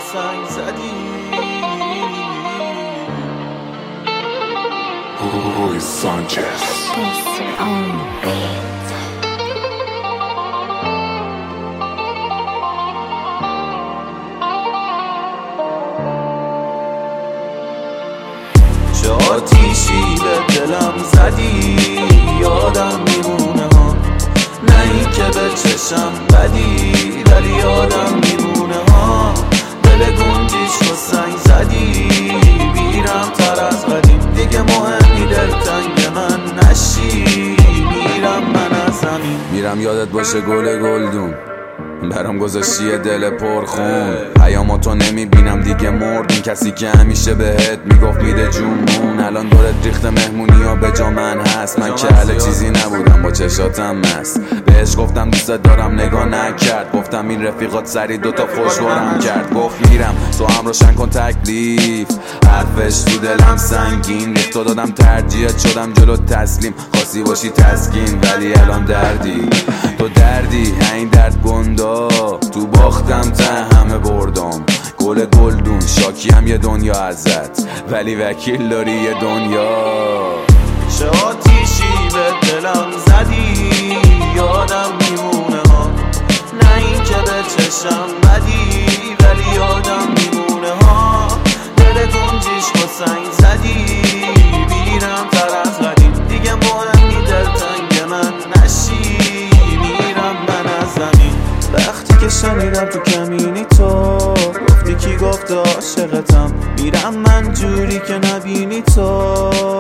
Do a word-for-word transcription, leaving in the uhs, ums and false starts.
سنگ زدی. Luis Sanchez. چه آتیشی به دلم زدی، یادم میمونه ها، نه این که به چشم بدی، ولی یادم میمونه ها. دل گنجیش رو سنگ زدی، میرم تر از قدیم، دیگه مهمی دلتنگ من نشی، میرم من از زمین. میرم یادت باشه گل گلدون، برام گذاشتی دل پرخون. پیاماتو نمیبینم دیگه، مردیم. کسی که همیشه بهت میگفت میده جونمون، الان دورت ریخته مهمونی ها به جا من هست. من که اهل چیزی نبودم، با چشاتم مست. بهش گفتم دوست دارم، نگاه نکرد. گفتم این رفیقات سری دوتا خوشوارم کرد. گفت میرم تو هم روشن کن تکلیف، حرفش تو دلم سنگین ریخت و دادم ترجیحت، شدم جلو تسلیم. خواستی باشی تسکین، ولی الان دردی، تو دردی. این درد گندا تو باختم ته همه بردم. گل گلدون شاکی هم یه دنیا ازت، ولی وکیل داری یه دنیا. چه آتیشی به دلم زدی، یادم میمونه ها، نه این که به چشم بدی، ولی یادم میمونه ها. دل گنجیش با سنگ زدی، میرم تر از قدیم، دیگه مهمی دلتنگ من نشی، میرم من از زمین. وقتی که شنیدم تو کمینی تو گفتی کی گفته عاشقتم، میرم من جوری که نبینی تو.